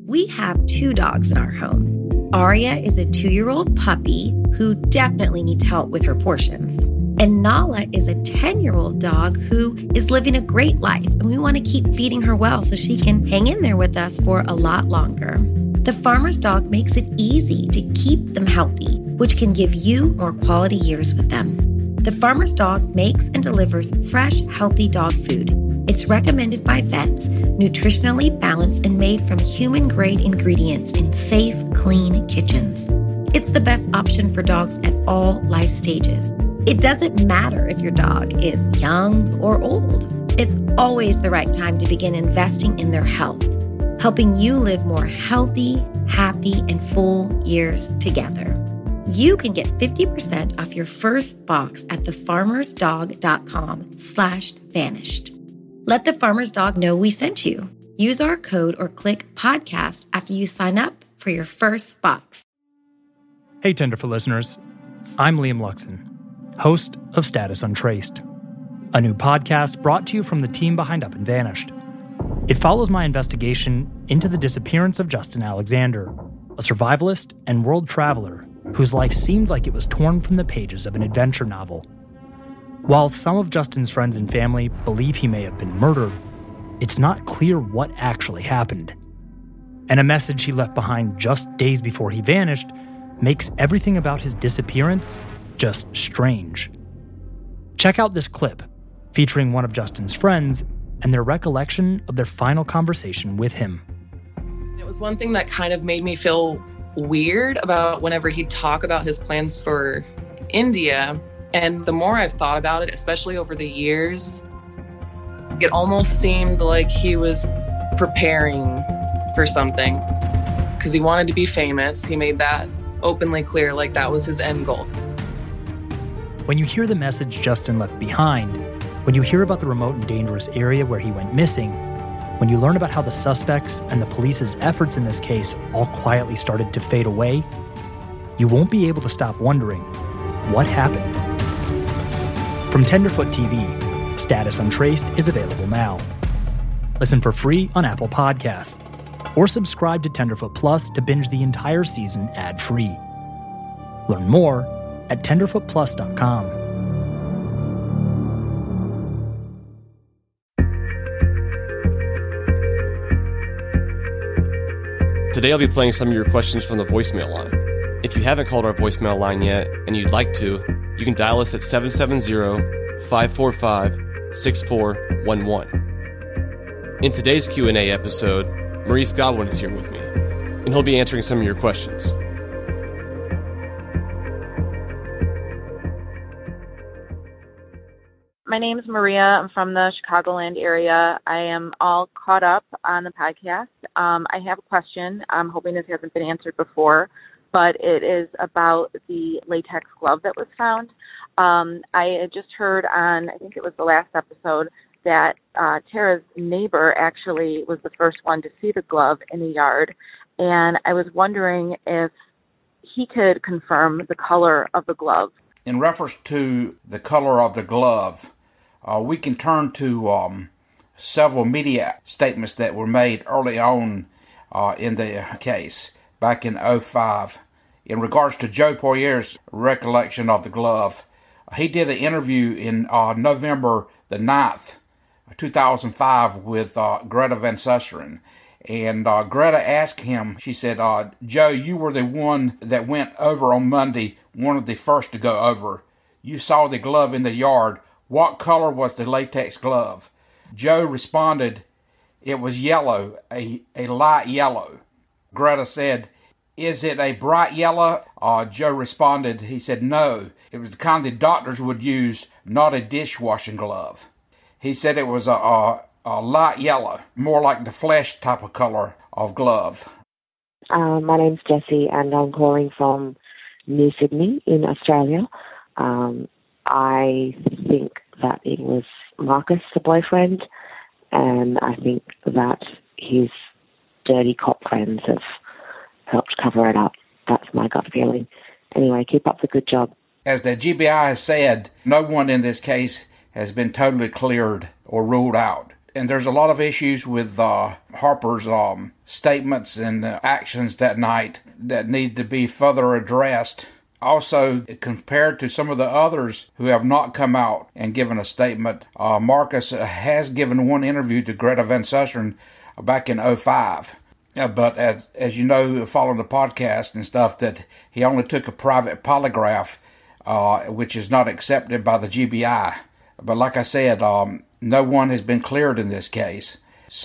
We have 2 dogs in our home. Aria is a 2-year-old puppy who definitely needs help with her portions. And Nala is a 10-year-old dog who is living a great life, and we want to keep feeding her well so she can hang in there with us for a lot longer. The Farmer's Dog makes it easy to keep them healthy, which can give you more quality years with them. The Farmer's Dog makes and delivers fresh, healthy dog food. It's recommended by vets, nutritionally balanced and made from human-grade ingredients in safe, clean kitchens. It's the best option for dogs at all life stages. It doesn't matter if your dog is young or old. It's always the right time to begin investing in their health, helping you live more healthy, happy, and full years together. You can get 50% off your first box at thefarmersdog.com/vanished. Let the Farmer's Dog know we sent you. Use our code or click podcast after you sign up for your first box. Hey, Tenderfoot listeners. I'm Liam Luxon, host of Status Untraced, a new podcast brought to you from the team behind Up and Vanished. It follows my investigation into the disappearance of Justin Alexander, a survivalist and world traveler whose life seemed like it was torn from the pages of an adventure novel. While some of Justin's friends and family believe he may have been murdered, it's not clear what actually happened. And a message he left behind just days before he vanished makes everything about his disappearance just strange. Check out this clip featuring one of Justin's friends and their recollection of their final conversation with him. It was one thing that kind of made me feel weird about whenever he'd talk about his plans for India. And the more I've thought about it, especially over the years, it almost seemed like he was preparing for something because he wanted to be famous. He made that openly clear, like that was his end goal. When you hear the message Justin left behind, when you hear about the remote and dangerous area where he went missing, when you learn about how the suspects and the police's efforts in this case all quietly started to fade away, you won't be able to stop wondering, what happened? From Tenderfoot TV, Status Untraced is available now. Listen for free on Apple Podcasts, or subscribe to Tenderfoot Plus to binge the entire season ad-free. Learn more at tenderfootplus.com. Today I'll be playing some of your questions from the voicemail line. If you haven't called our voicemail line yet and you'd like to, you can dial us at 770-545-6411. In today's Q&A episode, Maurice Godwin is here with me, and he'll be answering some of your questions. My name is Maria. I'm from the Chicagoland area. I am all caught up on the podcast. I have a question. I'm hoping this hasn't been answered before, but it is about the latex glove that was found. I had just heard on, I think it was the last episode, that Tara's neighbor actually was the first one to see the glove in the yard. And I was wondering if he could confirm the color of the glove. In reference to the color of the glove, we can turn to several media statements that were made early on in the case, back in 2005. In regards to Joe Poirier's recollection of the glove, he did an interview in November the 9th, 2005 with Greta Van Susteren. And Greta asked him, she said, Joe, you were the one that went over on Monday, one of the first to go over. You saw the glove in the yard. What color was the latex glove? Joe responded, it was yellow, a light yellow. Greta said, is it a bright yellow? Joe responded, he said, no. It was the kind the doctors would use, not a dishwashing glove. He said it was a light yellow, more like the flesh type of color of glove. My name's Jessie, and I'm calling from New Sydney in Australia. I think that it was Marcus, the boyfriend, and I think that his dirty cop friends have helped cover it up. That's my gut feeling. Anyway, keep up the good job. As the GBI has said, no one in this case has been totally cleared or ruled out. And there's a lot of issues with Harper's statements and actions that night that need to be further addressed. Also, compared to some of the others who have not come out and given a statement, Marcus has given one interview to Greta Van Susteren back in 2005. But as you know, following the podcast and stuff, that he only took a private polygraph, which is not accepted by the GBI. But like I said, no one has been cleared in this case.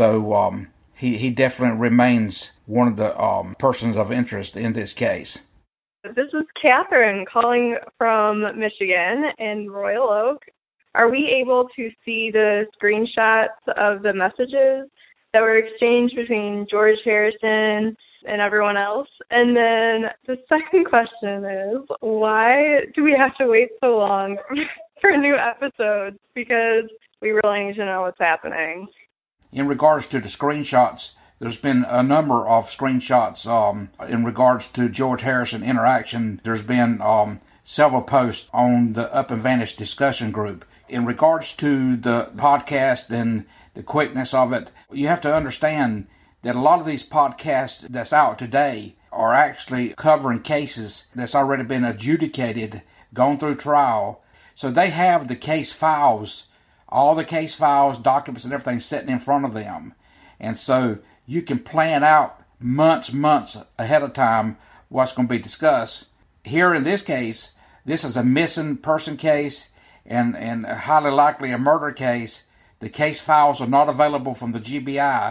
So he definitely remains one of the persons of interest in this case. This is Catherine calling from Michigan in Royal Oak. Are we able to see the screenshots of the messages that were exchanged between George Harrison and everyone else? And then the second question is, why do we have to wait so long for new episodes? Because we really need to know what's happening. In regards to the screenshots, there's been a number of screenshots in regards to George Harrison interaction. There's been several posts on the Up and Vanish discussion group. In regards to the podcast and the quickness of it, you have to understand that a lot of these podcasts that's out today are actually covering cases that's already been adjudicated, gone through trial. So they have the case files, all the case files, documents, and everything sitting in front of them. And so you can plan out months ahead of time what's going to be discussed. Here in this case, this is a missing person case and highly likely a murder case. The case files are not available from the GBI.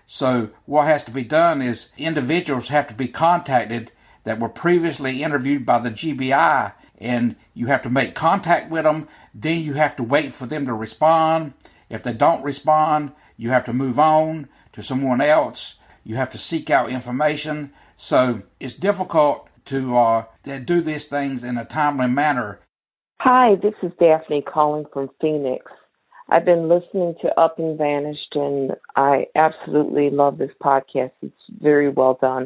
So what has to be done is individuals have to be contacted that were previously interviewed by the GBI, and you have to make contact with them. Then you have to wait for them to respond. If they don't respond, you have to move on to someone else. You have to seek out information. So it's difficult to do these things in a timely manner. Hi, this is Daphne calling from Phoenix. I've been listening to Up and Vanished, and I absolutely love this podcast. It's very well done.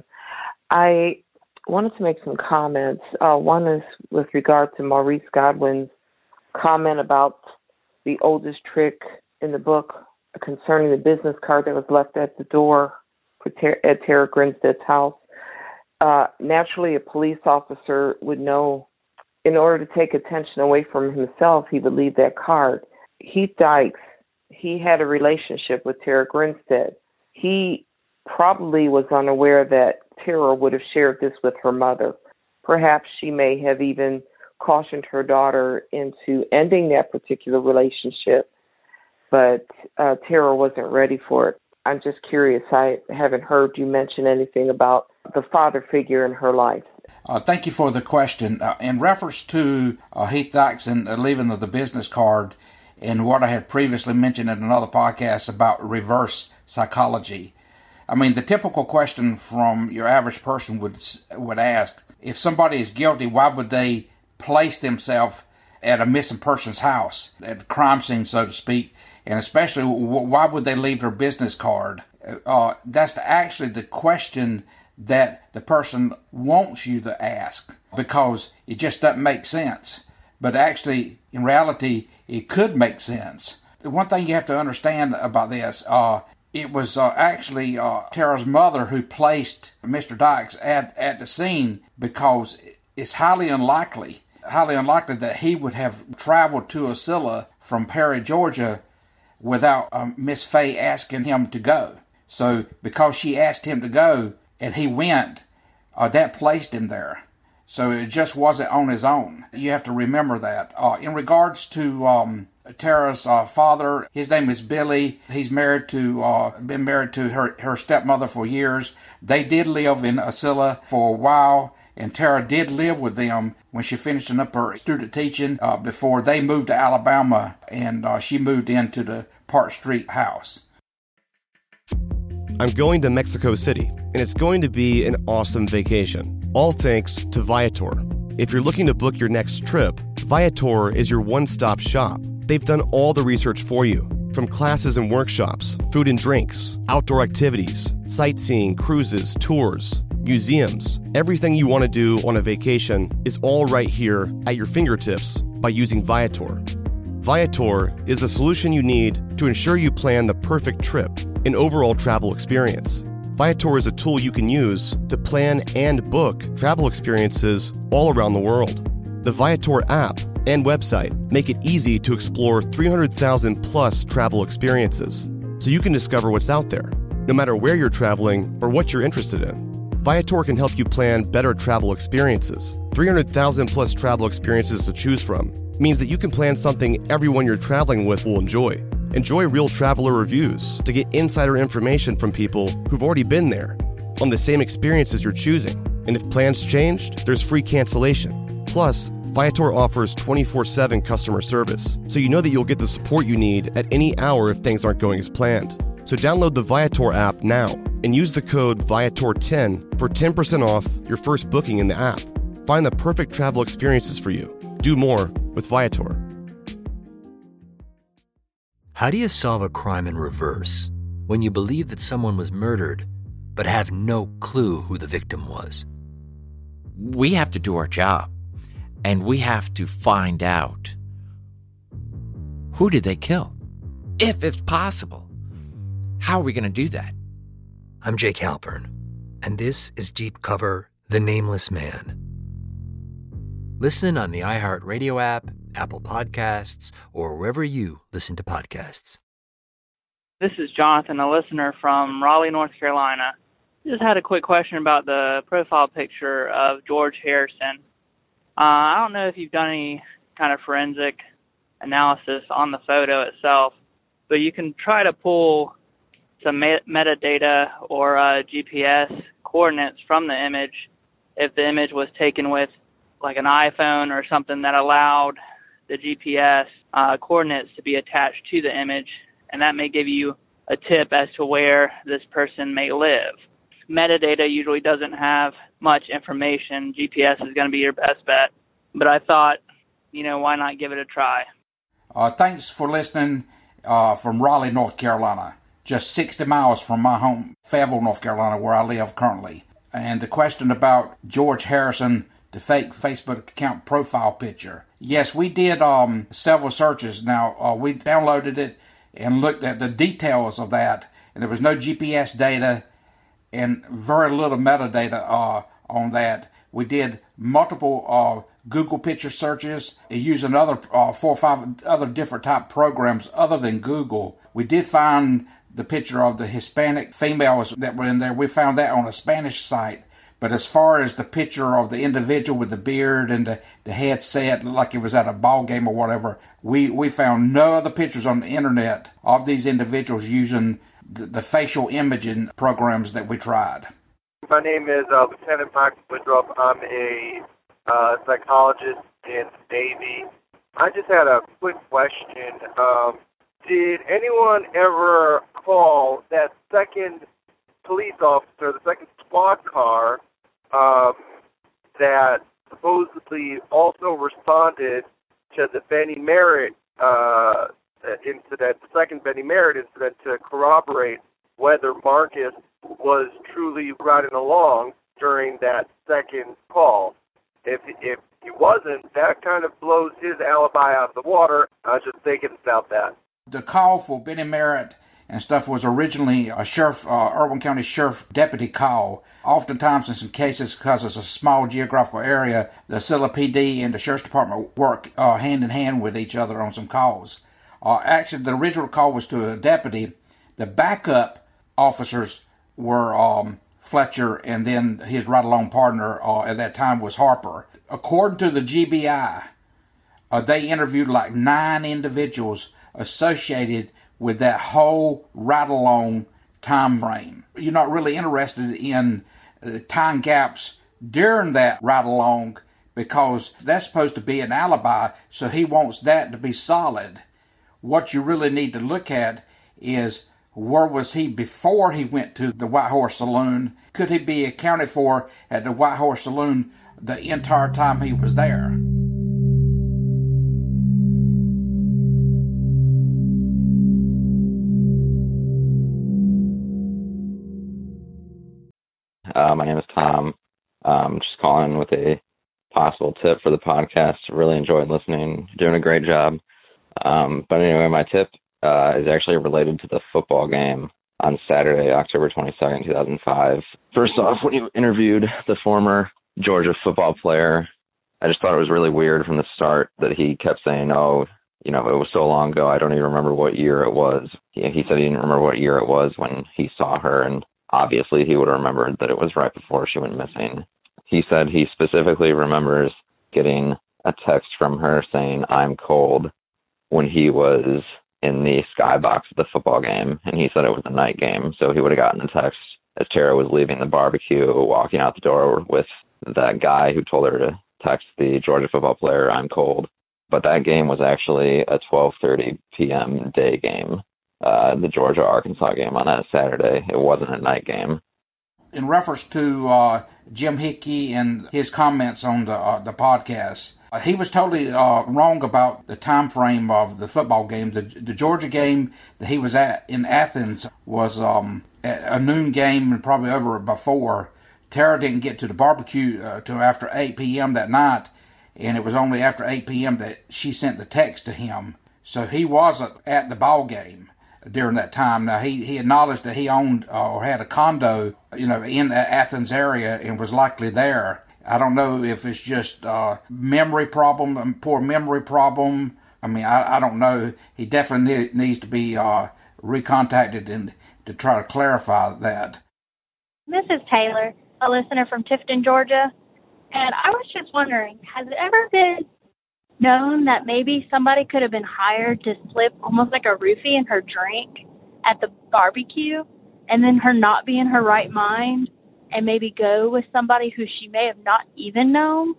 I wanted to make some comments. One is with regard to Maurice Godwin's comment about the oldest trick in the book concerning the business card that was left at the door at Tara Grinstead's house. Naturally, a police officer would know in order to take attention away from himself, he would leave that card. Heath Dykes, he had a relationship with Tara Grinstead. He probably was unaware that Tara would have shared this with her mother. Perhaps she may have even cautioned her daughter into ending that particular relationship, but Tara wasn't ready for it. I'm just curious. I haven't heard you mention anything about the father figure in her life. Thank you for the question. In reference to Heath Dykes and leaving the business card, and what I had previously mentioned in another podcast about reverse psychology. I mean, the typical question from your average person would ask, if somebody is guilty, why would they place themselves at a missing person's house, at the crime scene, so to speak, and especially why would they leave their business card? That's actually the question that the person wants you to ask, because it just doesn't make sense. But actually, in reality, it could make sense. The one thing you have to understand about this, it was actually Tara's mother who placed Mr. Dykes at the scene, because it's highly unlikely that he would have traveled to Ocilla from Perry, Georgia, without Miss Fay asking him to go. So because she asked him to go and he went, that placed him there. So it just wasn't on his own. You have to remember that. In regards to Tara's father, his name is Billy. He's been married to her stepmother for years. They did live in Ocilla for a while, and Tara did live with them when she finished up her student teaching before they moved to Alabama, and she moved into the Park Street house. I'm going to Mexico City, and it's going to be an awesome vacation. All thanks to Viator. If you're looking to book your next trip, Viator is your one-stop shop. They've done all the research for you, from classes and workshops, food and drinks, outdoor activities, sightseeing, cruises, tours, museums. Everything you want to do on a vacation is all right here at your fingertips by using Viator. Viator is the solution you need to ensure you plan the perfect trip and overall travel experience. Viator is a tool you can use to plan and book travel experiences all around the world. The Viator app and website make it easy to explore 300,000 plus travel experiences, so you can discover what's out there, no matter where you're traveling or what you're interested in. Viator can help you plan better travel experiences. 300,000 plus travel experiences to choose from means that you can plan something everyone you're traveling with will enjoy. Enjoy real traveler reviews to get insider information from people who've already been there on the same experiences you're choosing. And if plans changed, there's free cancellation. Plus, Viator offers 24/7 customer service, so you know that you'll get the support you need at any hour if things aren't going as planned. So download the Viator app now and use the code Viator10 for 10% off your first booking in the app. Find the perfect travel experiences for you. Do more with Viator. How do you solve a crime in reverse when you believe that someone was murdered but have no clue who the victim was? We have to do our job, and we have to find out who did they kill, if it's possible. How are we going to do that? I'm Jake Halpern, and this is Deep Cover: The Nameless Man. Listen on the iHeartRadio app, Apple Podcasts, or wherever you listen to podcasts. This is Jonathan, a listener from Raleigh, North Carolina. Just had a quick question about the profile picture of George Harrison. I don't know if you've done any kind of forensic analysis on the photo itself, but you can try to pull some metadata or GPS coordinates from the image if the image was taken with like an iPhone or something that allowed the GPS coordinates to be attached to the image, and that may give you a tip as to where this person may live. Metadata usually doesn't have much information. GPS is going to be your best bet, but I thought, why not give it a try? Thanks for listening from Raleigh, North Carolina, just 60 miles from my home, Fayetteville, North Carolina, where I live currently. And the question about George Harrison, the fake Facebook account profile picture. Yes, we did several searches. Now, we downloaded it and looked at the details of that, and there was no GPS data and very little metadata on that. We did multiple Google picture searches using other 4 or 5 other different type programs other than Google. We did find the picture of the Hispanic females that were in there. We found that on a Spanish site. But as far as the picture of the individual with the beard and the headset, like it was at a ball game or whatever, we found no other pictures on the internet of these individuals using the facial imaging programs that we tried. My name is Lieutenant Mike Woodruff. I'm a psychologist in the Navy. I just had a quick question. Did anyone ever call that second police officer, the second squad car, that supposedly also responded to the Benny Merritt incident, the second Benny Merritt incident, to corroborate whether Marcus was truly riding along during that second call? If he wasn't, that kind of blows his alibi out of the water. I was just thinking about that. The call for Benny Merritt and stuff was originally a sheriff, Irwin County Sheriff deputy call. Oftentimes in some cases, because it's a small geographical area, the Scylla PD and the Sheriff's Department work hand in hand with each other on some calls. Actually, the original call was to a deputy. The backup officers were Fletcher, and then his ride-along partner at that time was Harper. According to the GBI, they interviewed like 9 individuals associated with that whole ride-along time frame. You're not really interested in time gaps during that ride-along because that's supposed to be an alibi, so he wants that to be solid. What you really need to look at is where was he before he went to the White Horse Saloon? Could he be accounted for at the White Horse Saloon the entire time he was there? My name is Tom. Just calling with a possible tip for the podcast. Really enjoyed listening. Doing a great job. But anyway, my tip is actually related to the football game on Saturday, October 22nd, 2005. First off, when you interviewed the former Georgia football player, I just thought it was really weird from the start that he kept saying, oh, you know, it was so long ago, I don't even remember what year it was. He said he didn't remember what year it was when he saw her, and obviously he would have remembered that it was right before she went missing. He said he specifically remembers getting a text from her saying, I'm cold, when he was in the skybox of the football game, and he said it was a night game, so he would have gotten the text as Tara was leaving the barbecue, walking out the door with that guy who told her to text the Georgia football player, I'm cold. But that game was actually a 12:30 p.m. day game, the Georgia-Arkansas game on that Saturday. It wasn't a night game. In reference to Jim Hickey and his comments on the podcast, he was totally wrong about the time frame of the football game. The Georgia game that he was at in Athens was a noon game and probably over before. Tara didn't get to the barbecue till after 8 p.m. that night, and it was only after 8 p.m. that she sent the text to him. So he wasn't at the ball game during that time. Now, he acknowledged that he owned or had a condo, in the Athens area and was likely there. I don't know if it's just memory problem, poor memory problem. I mean, I don't know. He definitely needs to be recontacted and to try to clarify that. This is Taylor, a listener from Tifton, Georgia. And I was just wondering, has it ever been known that maybe somebody could have been hired to slip almost like a roofie in her drink at the barbecue and then her not be in her right mind and maybe go with somebody who she may have not even known?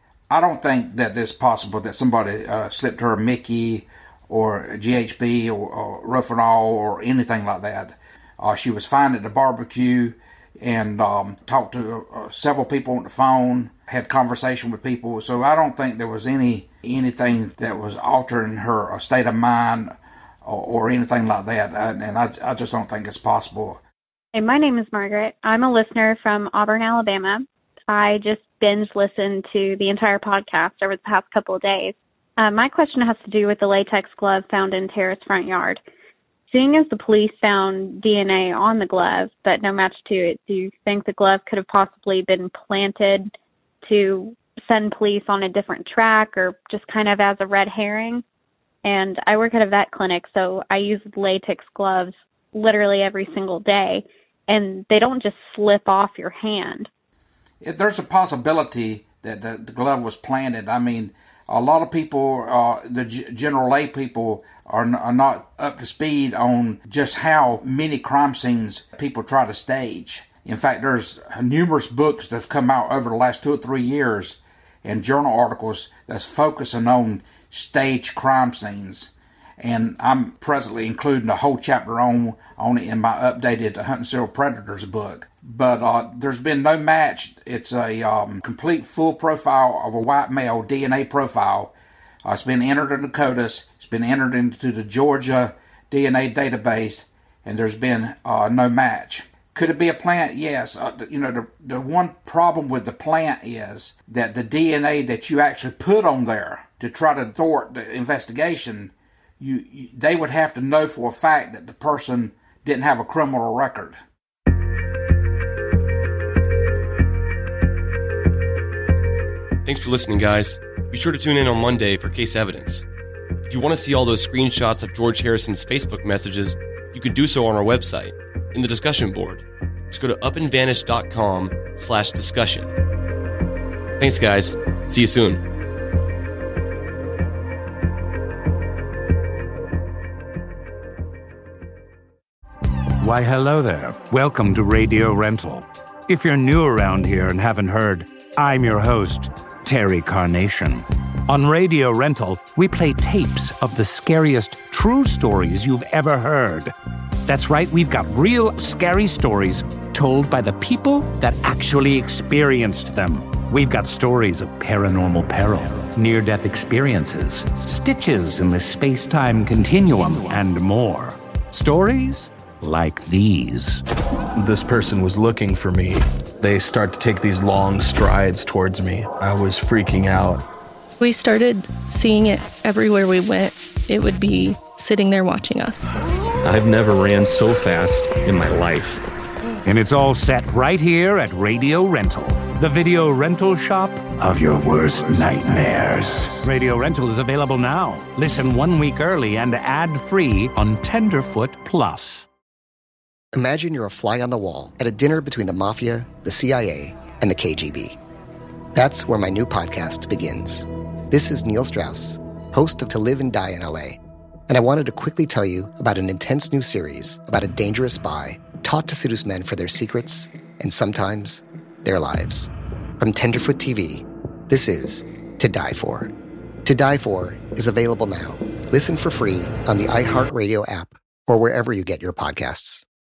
I don't think that it's possible that somebody slipped her a Mickey or a GHB or Rufinol or anything like that. She was fine at the barbecue and talked to several people on the phone, had conversation with people. So I don't think there was anything that was altering her state of mind or anything like that. And I just don't think it's possible. Hey, my name is Margaret. I'm a listener from Auburn, Alabama. I just binge listened to the entire podcast over the past couple of days. My question has to do with the latex glove found in Tara's front yard. Seeing as the police found DNA on the glove, but no match to it, do you think the glove could have possibly been planted to send police on a different track or just kind of as a red herring? And I work at a vet clinic, so I use latex gloves literally every single day, and they don't just slip off your hand. There's a possibility that the glove was planted. I mean, a lot of people, the general lay people, are not up to speed on just how many crime scenes people try to stage. In fact, there's numerous books that have come out over the last 2 or 3 years and journal articles that's focusing on staged crime scenes. And I'm presently including a whole chapter on it in my updated Hunting Serial Predators book. But there's been no match. It's a complete full profile of a white male, DNA profile. It's been entered in the CODIS. It's been entered into the Georgia DNA database, and there's been no match. Could it be a plant? Yes. The one problem with the plant is that the DNA that you actually put on there to try to thwart the investigation, they would have to know for a fact that the person didn't have a criminal record. Thanks for listening, guys. Be sure to tune in on Monday for Case Evidence. If you want to see all those screenshots of George Harrison's Facebook messages, you can do so on our website, in the discussion board. Just go to upandvanished.com/discussion. Thanks, guys. See you soon. Why, hello there. Welcome to Radio Rental. If you're new around here and haven't heard, I'm your host, Terry Carnation. On Radio Rental, we play tapes of the scariest true stories you've ever heard. That's right, we've got real scary stories told by the people that actually experienced them. We've got stories of paranormal peril, near-death experiences, stitches in the space-time continuum, and more. Stories like these. This person was looking for me. They start to take these long strides towards me. I was freaking out. We started seeing it everywhere we went. it would be sitting there watching us. I've never ran so fast in my life. And it's all set right here at Radio Rental, the video rental shop of your worst nightmares. Radio Rental is available now. Listen 1 week early and ad-free on Tenderfoot Plus. Imagine you're a fly on the wall at a dinner between the Mafia, the CIA, and the KGB. That's where my new podcast begins. This is Neil Strauss, host of To Live and Die in LA, and I wanted to quickly tell you about an intense new series about a dangerous spy taught to seduce men for their secrets and sometimes their lives. From Tenderfoot TV, this is To Die For. To Die For is available now. Listen for free on the iHeartRadio app or wherever you get your podcasts.